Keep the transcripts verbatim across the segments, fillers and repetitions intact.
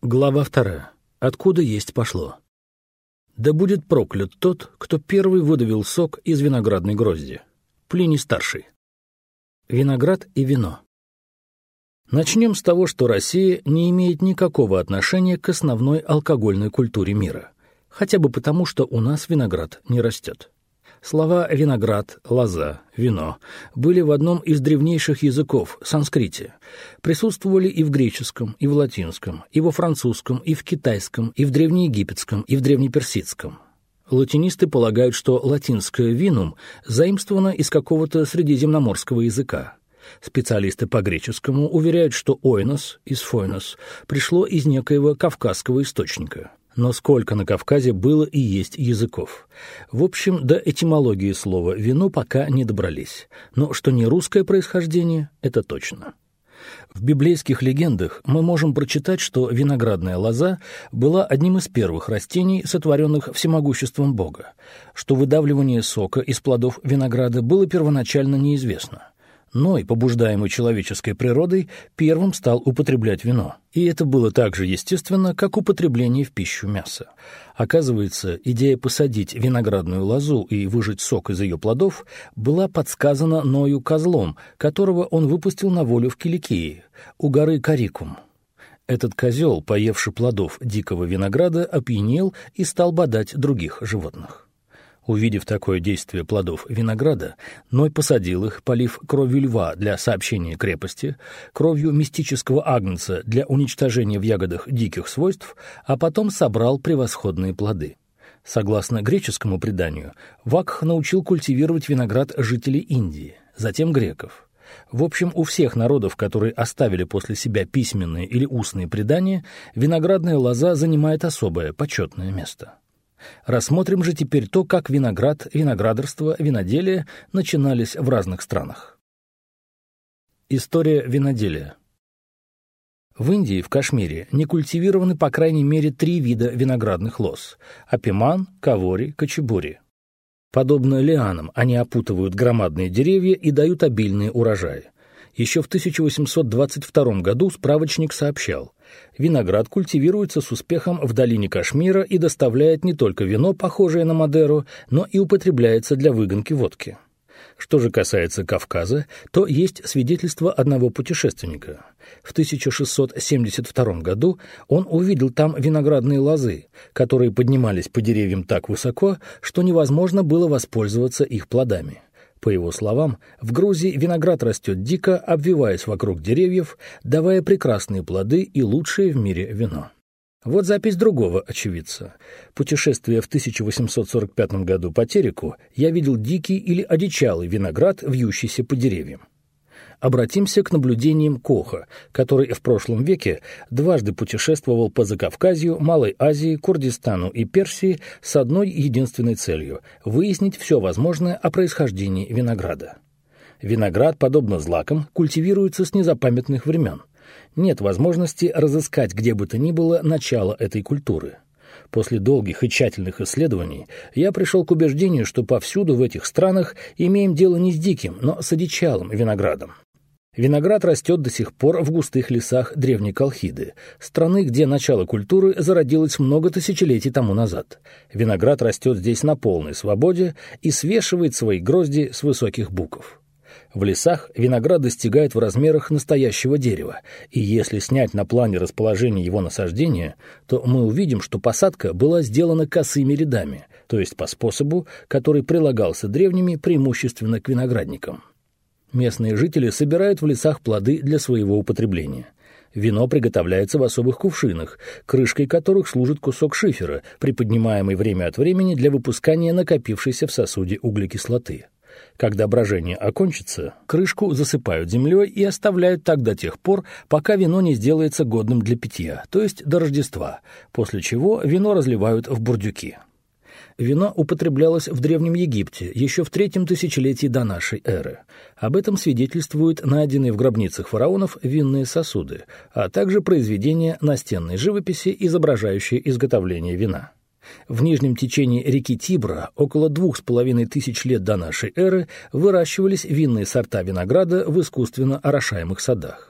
Глава вторая. Откуда есть пошло. Да будет проклят тот, кто первый выдавил сок из виноградной грозди. Плиний Старший. Виноград и вино. Начнем с того, что Россия не имеет никакого отношения к основной алкогольной культуре мира. Хотя бы потому, что у нас виноград не растет. Слова «виноград», «лоза», «вино» были в одном из древнейших языков, санскрите. Присутствовали и в греческом, и в латинском, и во французском, и в китайском, и в древнеегипетском, и в древнеперсидском. Латинисты полагают, что латинское «винум» заимствовано из какого-то средиземноморского языка. Специалисты по греческому уверяют, что «ойнос» из «фойнос» пришло из некоего кавказского источника. Но сколько на Кавказе было и есть языков. В общем, до этимологии слова «вино» пока не добрались. Но что не русское происхождение, это точно. В библейских легендах мы можем прочитать, что виноградная лоза была одним из первых растений, сотворенных всемогуществом Бога, что выдавливание сока из плодов винограда было первоначально неизвестно. Ной, побуждаемый человеческой природой, первым стал употреблять вино. И это было так же естественно, как употребление в пищу мяса. Оказывается, идея посадить виноградную лозу и выжать сок из ее плодов была подсказана Ною козлом, которого он выпустил на волю в Киликии, у горы Карикум. Этот козел, поевший плодов дикого винограда, опьянел и стал бодать других животных. Увидев такое действие плодов винограда, Ной посадил их, полив кровью льва для сообщения крепости, кровью мистического агнца для уничтожения в ягодах диких свойств, а потом собрал превосходные плоды. Согласно греческому преданию, Вакх научил культивировать виноград жителей Индии, затем греков. В общем, у всех народов, которые оставили после себя письменные или устные предания, виноградная лоза занимает особое, почетное место. Рассмотрим же теперь то, как виноград, виноградарство, виноделие начинались в разных странах. История виноделия. В Индии, в Кашмире, не культивированы по крайней мере три вида виноградных лоз – апиман, кавори, качебури. Подобно лианам, они опутывают громадные деревья и дают обильные урожаи. Еще в тысяча восемьсот двадцать втором году справочник сообщал: виноград культивируется с успехом в долине Кашмира и доставляет не только вино, похожее на Мадеру, но и употребляется для выгонки водки. Что же касается Кавказа, то есть свидетельство одного путешественника. В тысяча шестьсот семьдесят втором году он увидел там виноградные лозы, которые поднимались по деревьям так высоко, что невозможно было воспользоваться их плодами. По его словам, в Грузии виноград растет дико, обвиваясь вокруг деревьев, давая прекрасные плоды и лучшее в мире вино. Вот запись другого очевидца. Путешествуя в тысяча восемьсот сорок пятом году по Тереку, я видел дикий или одичалый виноград, вьющийся по деревьям. Обратимся к наблюдениям Коха, который в прошлом веке дважды путешествовал по Закавказью, Малой Азии, Курдистану и Персии с одной единственной целью – выяснить все возможное о происхождении винограда. Виноград, подобно злакам, культивируется с незапамятных времен. Нет возможности разыскать где бы то ни было начало этой культуры. После долгих и тщательных исследований я пришел к убеждению, что повсюду в этих странах имеем дело не с диким, но с одичалым виноградом. Виноград растет до сих пор в густых лесах древней Колхиды, страны, где начало культуры зародилось много тысячелетий тому назад. Виноград растет здесь на полной свободе и свешивает свои грозди с высоких буков. В лесах виноград достигает в размерах настоящего дерева, и если снять на плане расположение его насаждения, то мы увидим, что посадка была сделана косыми рядами, то есть по способу, который прилагался древними преимущественно к виноградникам. Местные жители собирают в лесах плоды для своего употребления. Вино приготовляется в особых кувшинах, крышкой которых служит кусок шифера, приподнимаемый время от времени для выпускания накопившейся в сосуде углекислоты. Когда брожение окончится, крышку засыпают землей и оставляют так до тех пор, пока вино не сделается годным для питья, то есть до Рождества, после чего вино разливают в бурдюки. Вино употреблялось в Древнем Египте еще в третьем тысячелетии до нашей эры. Об этом свидетельствуют найденные в гробницах фараонов винные сосуды, а также произведения настенной живописи, изображающие изготовление вина. В нижнем течении реки Тибра около двух с половиной тысяч лет до нашей эры выращивались винные сорта винограда в искусственно орошаемых садах.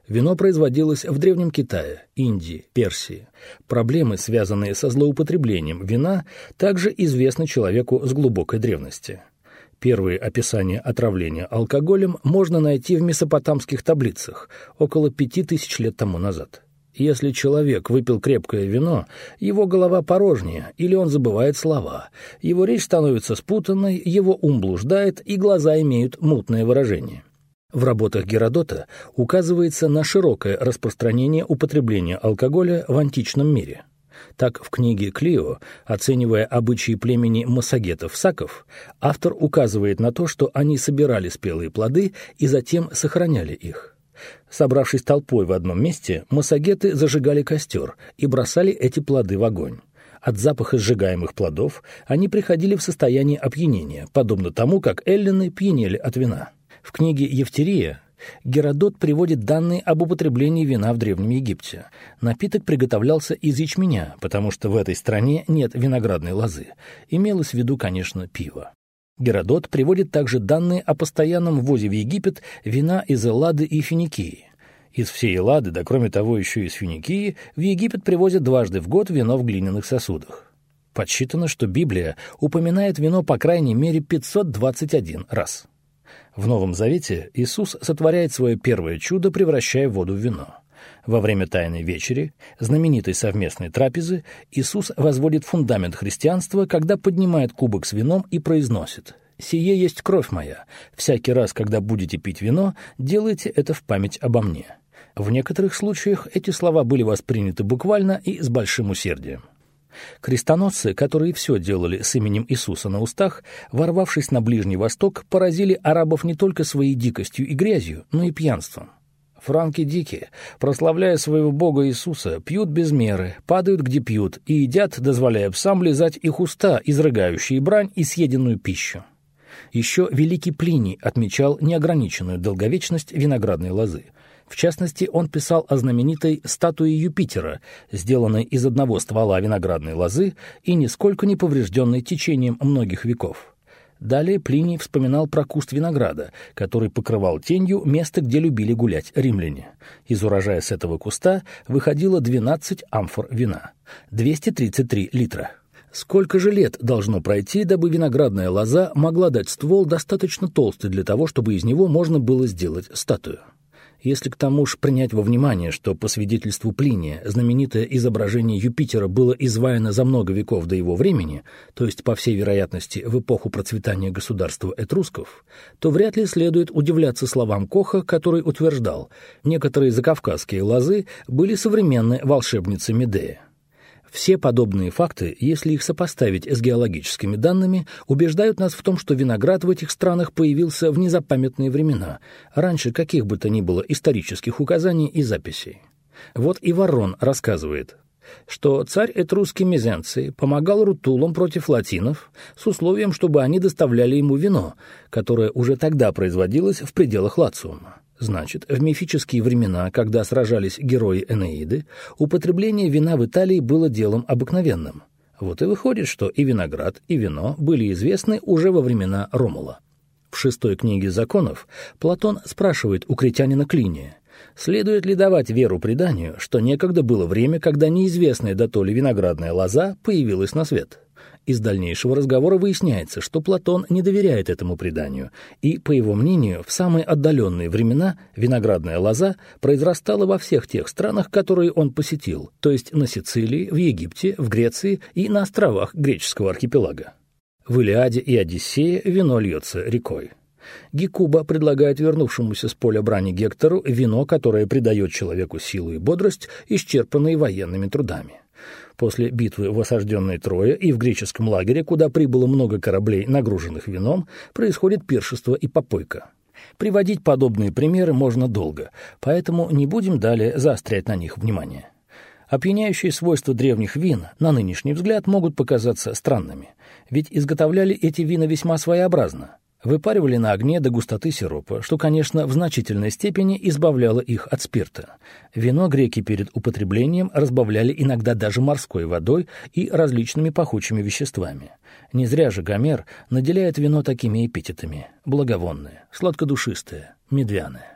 Вино производилось в Древнем Китае, Индии, Персии. Проблемы, связанные со злоупотреблением вина, также известны человеку с глубокой древности. Первые описания отравления алкоголем можно найти в месопотамских таблицах около пяти тысяч лет тому назад. Если человек выпил крепкое вино, его голова порожняя, или он забывает слова, его речь становится спутанной, его ум блуждает, и глаза имеют мутное выражение. В работах Геродота указывается на широкое распространение употребления алкоголя в античном мире. Так, в книге Клио, оценивая обычаи племени массагетов-саков, автор указывает на то, что они собирали спелые плоды и затем сохраняли их. Собравшись толпой в одном месте, массагеты зажигали костер и бросали эти плоды в огонь. От запаха сжигаемых плодов они приходили в состояние опьянения, подобно тому, как эллины пьянели от вина. В книге Евтерия Геродот приводит данные об употреблении вина в Древнем Египте. Напиток приготовлялся из ячменя, потому что в этой стране нет виноградной лозы. Имелось в виду, конечно, пиво. Геродот приводит также данные о постоянном ввозе в Египет вина из Эллады и Финикии. Из всей Эллады, да кроме того еще из Финикии, в Египет привозят дважды в год вино в глиняных сосудах. Подсчитано, что Библия упоминает вино по крайней мере пятьсот двадцать один раз. В Новом Завете Иисус сотворяет свое первое чудо, превращая воду в вино. Во время Тайной вечери, знаменитой совместной трапезы, Иисус возводит фундамент христианства, когда поднимает кубок с вином и произносит: «Сие есть кровь моя. Всякий раз, когда будете пить вино, делайте это в память обо мне». В некоторых случаях эти слова были восприняты буквально и с большим усердием. Крестоносцы, которые все делали с именем Иисуса на устах, ворвавшись на Ближний Восток, поразили арабов не только своей дикостью и грязью, но и пьянством. Франки дикие, прославляя своего Бога Иисуса, пьют без меры, падают где пьют и едят, дозволяя псам лизать их уста, изрыгающие брань и съеденную пищу. Еще великий Плиний отмечал неограниченную долговечность виноградной лозы. В частности, он писал о знаменитой статуе Юпитера, сделанной из одного ствола виноградной лозы и нисколько не поврежденной течением многих веков. Далее Плиний вспоминал про куст винограда, который покрывал тенью место, где любили гулять римляне. Из урожая с этого куста выходило двенадцать амфор вина, двести тридцать три литра. Сколько же лет должно пройти, дабы виноградная лоза могла дать ствол достаточно толстый для того, чтобы из него можно было сделать статую? Если к тому же принять во внимание, что по свидетельству Плиния знаменитое изображение Юпитера было изваяно за много веков до его времени, то есть, по всей вероятности, в эпоху процветания государства этрусков, то вряд ли следует удивляться словам Коха, который утверждал: некоторые закавказские лозы были современны волшебнице Медея. Все подобные факты, если их сопоставить с геологическими данными, убеждают нас в том, что виноград в этих странах появился в незапамятные времена, раньше каких бы то ни было исторических указаний и записей. Вот и Варрон рассказывает, что царь этрусский Мезенций помогал рутулам против латинов с условием, чтобы они доставляли ему вино, которое уже тогда производилось в пределах Лациума. Значит, в мифические времена, когда сражались герои Энеиды, употребление вина в Италии было делом обыкновенным. Вот и выходит, что и виноград, и вино были известны уже во времена Ромула. В шестой книге законов Платон спрашивает у критянина Клиния, следует ли давать веру преданию, что некогда было время, когда неизвестная дотоле виноградная лоза появилась на свет. Из дальнейшего разговора выясняется, что Платон не доверяет этому преданию, и, по его мнению, в самые отдаленные времена виноградная лоза произрастала во всех тех странах, которые он посетил, то есть на Сицилии, в Египте, в Греции и на островах греческого архипелага. В Илиаде и Одиссее вино льется рекой. Гекуба предлагает вернувшемуся с поля брани Гектору вино, которое придает человеку силу и бодрость, исчерпанные военными трудами. После битвы в осажденной Трое и в греческом лагере, куда прибыло много кораблей, нагруженных вином, происходит пиршество и попойка. Приводить подобные примеры можно долго, поэтому не будем далее заострять на них внимание. Опьяняющие свойства древних вин, на нынешний взгляд, могут показаться странными, ведь изготовляли эти вина весьма своеобразно. Выпаривали на огне до густоты сиропа, что, конечно, в значительной степени избавляло их от спирта. Вино греки перед употреблением разбавляли иногда даже морской водой и различными пахучими веществами. Не зря же Гомер наделяет вино такими эпитетами: благовонное, сладкодушистое, медвяное.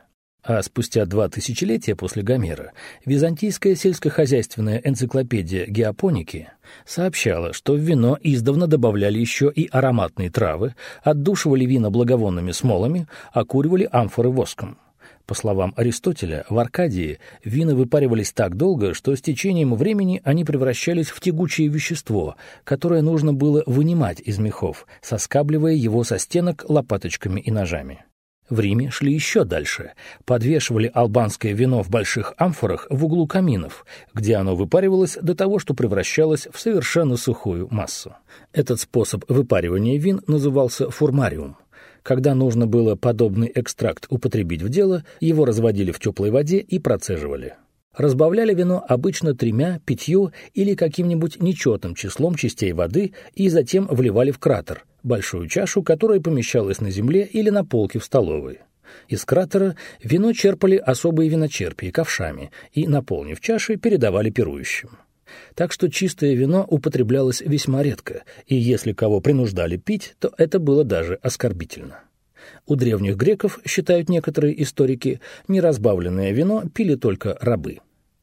А спустя два тысячелетия после Гомера византийская сельскохозяйственная энциклопедия геопоники сообщала, что в вино издавна добавляли еще и ароматные травы, отдушивали вина благовонными смолами, окуривали амфоры воском. По словам Аристотеля, в Аркадии вина выпаривались так долго, что с течением времени они превращались в тягучее вещество, которое нужно было вынимать из мехов, соскабливая его со стенок лопаточками и ножами. В Риме шли еще дальше. Подвешивали албанское вино в больших амфорах в углу каминов, где оно выпаривалось до того, что превращалось в совершенно сухую массу. Этот способ выпаривания вин назывался фурмариум. Когда нужно было подобный экстракт употребить в дело, его разводили в теплой воде и процеживали. Разбавляли вино обычно тремя, пятью или каким-нибудь нечетным числом частей воды и затем вливали в кратер, большую чашу, которая помещалась на земле или на полке в столовой. Из кратера вино черпали особые виночерпии ковшами и, наполнив чаши, передавали пирующим. Так что чистое вино употреблялось весьма редко, и если кого принуждали пить, то это было даже оскорбительно. У древних греков, считают некоторые историки, неразбавленное вино пили только рабы.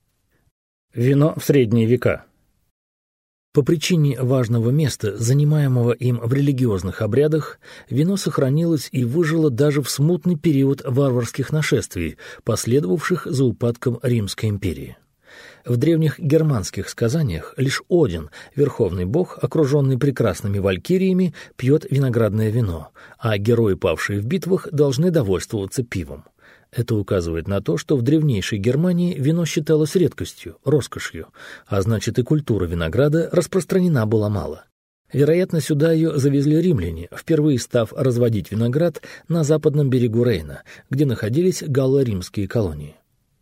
Вино в средние века. По причине важного места, занимаемого им в религиозных обрядах, вино сохранилось и выжило даже в смутный период варварских нашествий, последовавших за упадком Римской империи. В древних германских сказаниях лишь Один, верховный бог, окруженный прекрасными валькириями, пьет виноградное вино, а герои, павшие в битвах, должны довольствоваться пивом. Это указывает на то, что в древнейшей Германии вино считалось редкостью, роскошью, а значит и культура винограда распространена была мало. Вероятно, сюда ее завезли римляне, впервые став разводить виноград на западном берегу Рейна, где находились галло-римские колонии.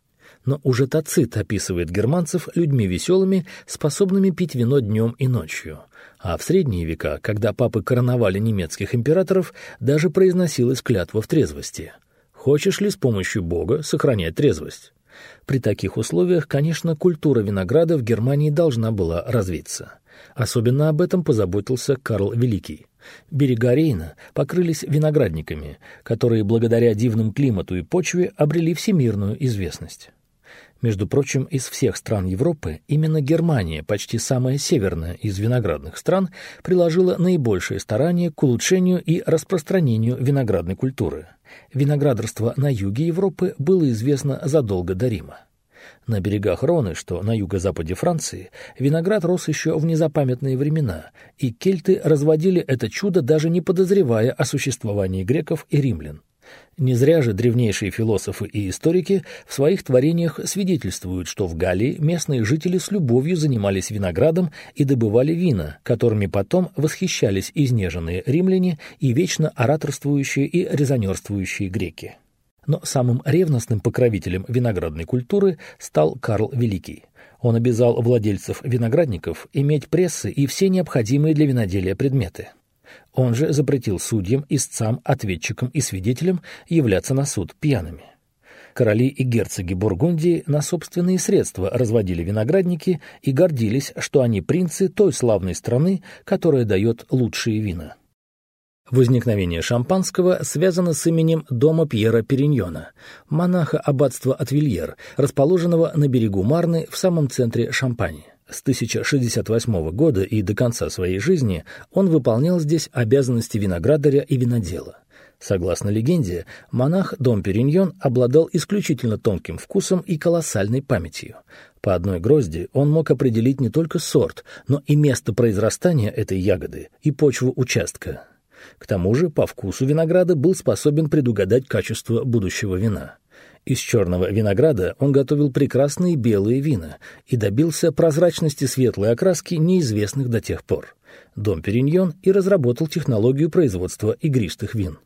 Но уже Тацит описывает германцев людьми веселыми, способными пить вино днем и ночью. А в средние века, когда папы короновали немецких императоров, даже произносилась клятва в трезвости. «Хочешь ли с помощью Бога сохранять трезвость?» При таких условиях, конечно, культура винограда в Германии должна была развиться. Особенно об этом позаботился Карл Великий. Берега Рейна покрылись виноградниками, которые благодаря дивному климату и почве обрели всемирную известность. Между прочим, из всех стран Европы именно Германия, почти самая северная из виноградных стран, приложила наибольшие старания к улучшению и распространению виноградной культуры. Виноградарство на юге Европы было известно задолго до Рима. На берегах Роны, что на юго-западе Франции, виноград рос еще в незапамятные времена, и кельты разводили это чудо, даже не подозревая о существовании греков и римлян. Не зря же древнейшие философы и историки в своих творениях свидетельствуют, что в Галлии местные жители с любовью занимались виноградом и добывали вина, которыми потом восхищались изнеженные римляне и вечно ораторствующие и резонерствующие греки. Но самым ревностным покровителем виноградной культуры стал Карл Великий. Он обязал владельцев виноградников иметь прессы и все необходимые для виноделия предметы. Он же запретил судьям, истцам, ответчикам и свидетелям являться на суд пьяными. Короли и герцоги Бургундии на собственные средства разводили виноградники и гордились, что они принцы той славной страны, которая дает лучшие вина. Возникновение шампанского связано с именем дома Пьера Периньона, монаха аббатства Атвильер, расположенного на берегу Марны в самом центре Шампани. С тысяча шестьдесят восьмого года и до конца своей жизни он выполнял здесь обязанности виноградаря и винодела. Согласно легенде, монах Дом Периньон обладал исключительно тонким вкусом и колоссальной памятью. По одной грозди он мог определить не только сорт, но и место произрастания этой ягоды и почву участка. К тому же по вкусу винограда был способен предугадать качество будущего вина. Из черного винограда он готовил прекрасные белые вина и добился прозрачности светлой окраски, неизвестных до тех пор. Дом Периньон и разработал технологию производства игристых вин.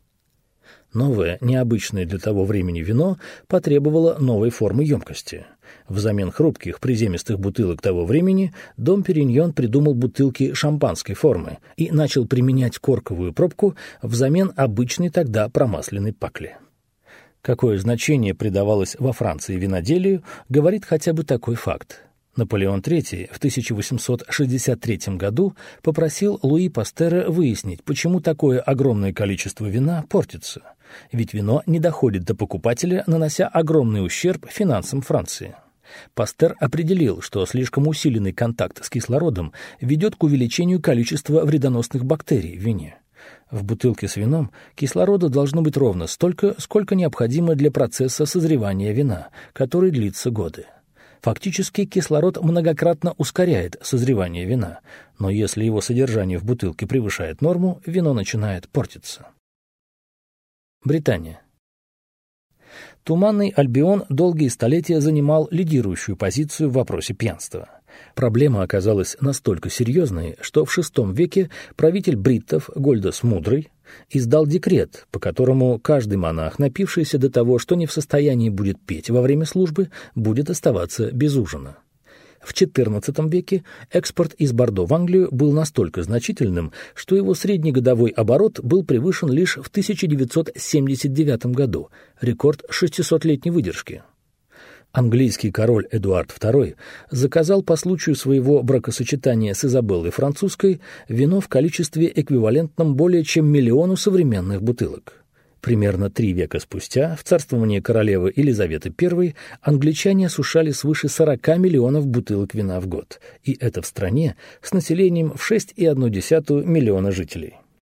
Новое, необычное для того времени вино потребовало новой формы емкости. Взамен хрупких приземистых бутылок того времени Дом Периньон придумал бутылки шампанской формы и начал применять корковую пробку взамен обычной тогда промасленной пакли. Какое значение придавалось во Франции виноделию, говорит хотя бы такой факт. Наполеон третий в тысяча восемьсот шестьдесят третьем году попросил Луи Пастера выяснить, почему такое огромное количество вина портится. ведь вино не доходит до покупателя, нанося огромный ущерб финансам Франции. Пастер определил, что слишком усиленный контакт с кислородом ведет к увеличению количества вредоносных бактерий в вине. В бутылке с вином кислорода должно быть ровно столько, сколько необходимо для процесса созревания вина, который длится годы. Фактически кислород многократно ускоряет созревание вина, но если его содержание в бутылке превышает норму, вино начинает портиться. Британия. Туманный Альбион долгие столетия занимал лидирующую позицию в вопросе пьянства. Проблема оказалась настолько серьезной, что в шестом веке правитель бриттов Гольдас Мудрый издал декрет, по которому каждый монах, напившийся до того, что не в состоянии будет петь во время службы, будет оставаться без ужина. В четырнадцатом веке экспорт из Бордо в Англию был настолько значительным, что его среднегодовой оборот был превышен лишь в тысяча девятьсот семьдесят девятом году, рекорд шестисотлетней выдержки. Английский король Эдуард второй заказал по случаю своего бракосочетания с Изабеллой Французской вино в количестве эквивалентном более чем миллиону современных бутылок. Примерно три века спустя, в царствовании королевы Елизаветы Первой, англичане осушали свыше сорока миллионов бутылок вина в год, и это в стране с населением в шесть целых одна десятая миллиона жителей.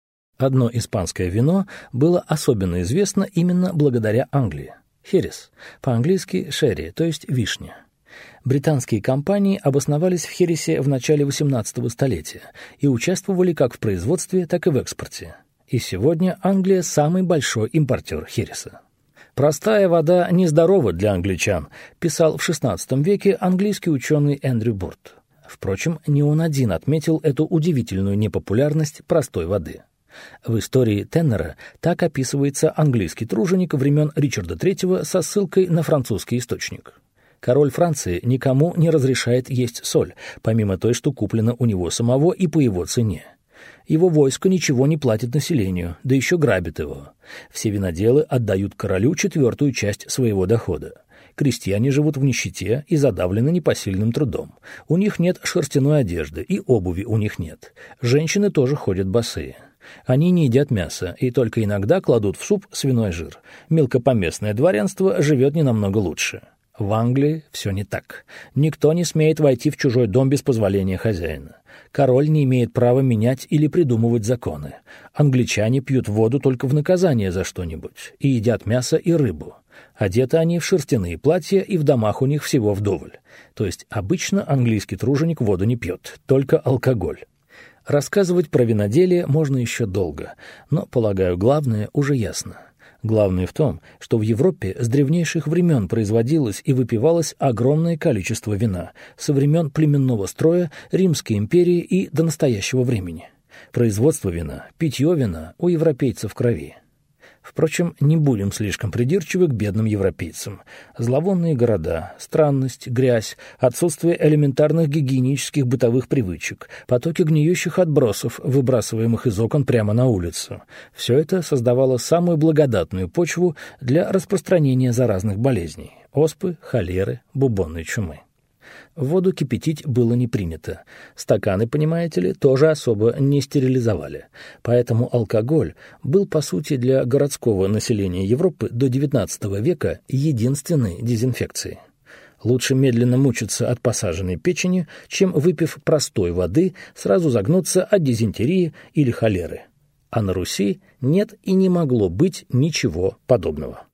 Одно испанское вино было особенно известно именно благодаря Англии. Херес, по-английски шерри, то есть вишня. Британские компании обосновались в Хересе в начале восемнадцатого столетия и участвовали как в производстве, так и в экспорте. И сегодня Англия самый большой импортер хереса. «Простая вода нездорова для англичан», писал в шестнадцатом веке английский ученый Эндрю Борт. Впрочем, не он один отметил эту удивительную непопулярность простой воды. В истории Теннера так описывается английский труженик времен Ричарда третьего со ссылкой на французский источник. Король Франции никому не разрешает есть соль, помимо той, что куплена у него самого и по его цене. Его войско ничего не платит населению, да еще грабит его. Все виноделы отдают королю четвертую часть своего дохода. Крестьяне живут в нищете и задавлены непосильным трудом. У них нет шерстяной одежды, и обуви у них нет. Женщины тоже ходят босые. Они не едят мясо и только иногда кладут в суп свиной жир. Мелкопоместное дворянство живет не намного лучше. В Англии все не так. Никто не смеет войти в чужой дом без позволения хозяина. Король не имеет права менять или придумывать законы. Англичане пьют воду только в наказание за что-нибудь и едят мясо и рыбу. Одеты они в шерстяные платья, и в домах у них всего вдоволь. То есть обычно английский труженик воду не пьет, только алкоголь. Рассказывать про виноделие можно еще долго, но, полагаю, главное уже ясно. Главное в том, что в Европе с древнейших времен производилось и выпивалось огромное количество вина, со времен племенного строя, Римской империи и до настоящего времени. Производство вина, питье вина у европейцев в крови. Впрочем, не будем слишком придирчивы к бедным европейцам. Зловонные города, странность, грязь, отсутствие элементарных гигиенических бытовых привычек, потоки гниющих отбросов, выбрасываемых из окон прямо на улицу. Все это создавало самую благодатную почву для распространения заразных болезней – оспы, холеры, бубонной чумы. Воду кипятить было не принято. Стаканы, понимаете ли, тоже особо не стерилизовали. Поэтому алкоголь был, по сути, для городского населения Европы до девятнадцатого века единственной дезинфекцией. Лучше медленно мучиться от посаженной печени, чем, выпив простой воды, сразу загнуться от дизентерии или холеры. А на Руси нет и не могло быть ничего подобного.